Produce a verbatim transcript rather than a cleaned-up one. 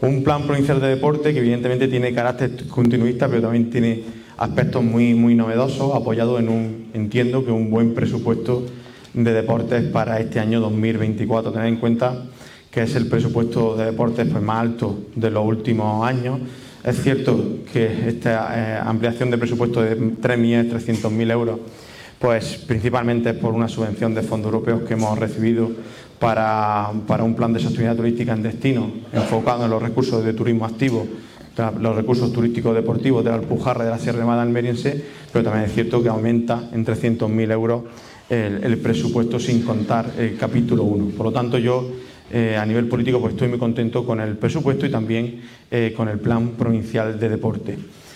Un plan provincial de deporte que evidentemente tiene carácter continuista, pero también tiene aspectos muy, muy novedosos, apoyado en un, entiendo que un buen presupuesto de deportes para este año dos mil veinticuatro. Tener en cuenta que es el presupuesto de deportes pues, más alto de los últimos años. Es cierto que esta eh, ampliación de presupuesto de tres millones trescientos mil euros, pues principalmente es por una subvención de fondos europeos que hemos recibido para, para un plan de sostenibilidad turística en destino, enfocado en los recursos de turismo activo, los recursos turísticos deportivos de la Alpujarra y de la Sierra Nevada almeriense, pero también es cierto que aumenta en trescientos mil euros el, el presupuesto sin contar el capítulo uno. Por lo tanto, yo eh, a nivel político pues estoy muy contento con el presupuesto y también eh, con el plan provincial de deporte.